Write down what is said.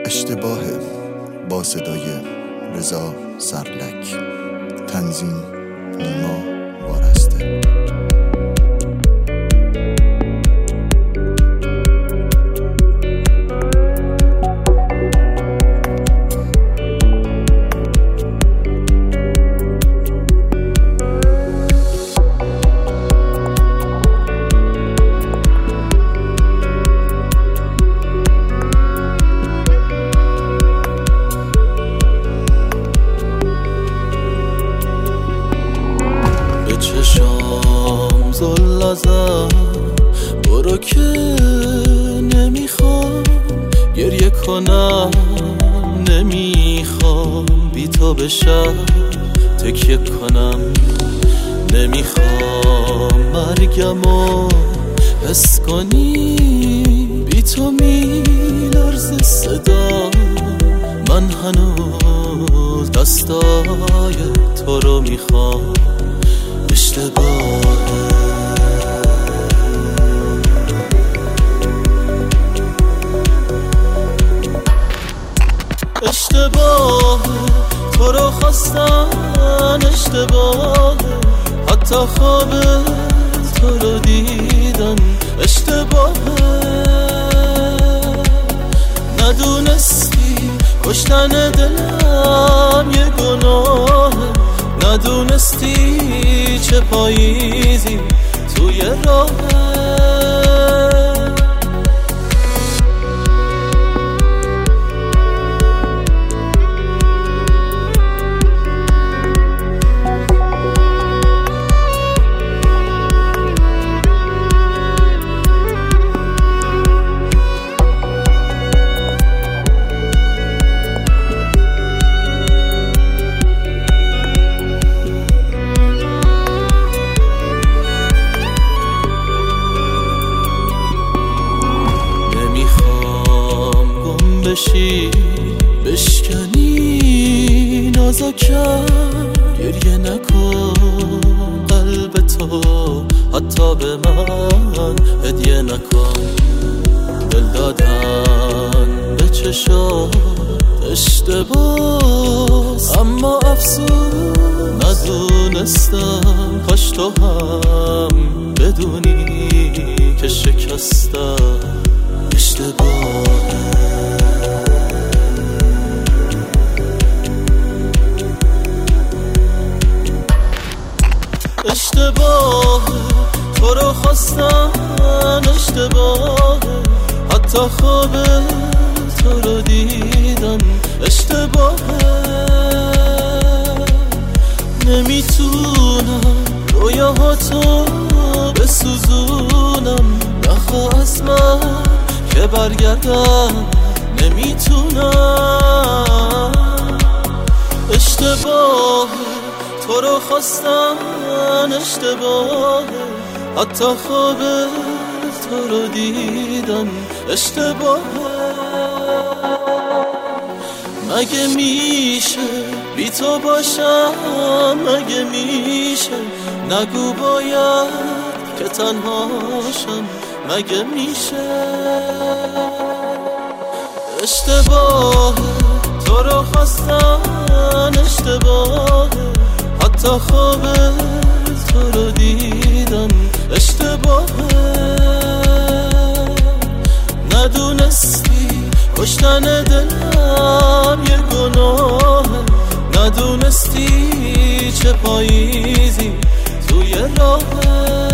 اشتباهه با صدای رضا سرلک، تنظیم نیما وارسته. چشام زل ازم برو که نمیخوام گریه کنم، نمیخوام بی تو به شب تکیه کنم، نمیخوام مرگمو حس کنی، بی تو میلرزه صدا، من هنوز دستای تو رو میخوام. اشتباه تو رو خواستن، اشتباه حتی خواب تو رو دیدن، اشتباه ندونستی کشتن دلم یه گناه، ندونستی چه پاییزی توی راهه. بشکنی نازکم، گریه نکن قلب تو حتی به من هدیه نکن، دل دادن به چشات اشتباه، اما افسوس ندونستم، کاش تو هم بدونی که شکستم. اشتباه تو رو خواستن، اشتباه حتی خواب تو رو دیدن، اشتباه نمیتونم رویاهاتو بسوزونم، نخواه از من که برگردم، نمیتونم. اشتباه تو رو خواستن، اشتباه حتی خواب تو رو دیدن، اشتباه مگه میشه بی تو باشم، مگه میشه نگو باید که تنهاشم، مگه میشه. اشتباه تو رو خواستن، اشتباه حتی خواب تو رو دیدن، اشتباه ندونستی کشتن دلم یه گناه، ندونستی چه پاییزی توی راهه.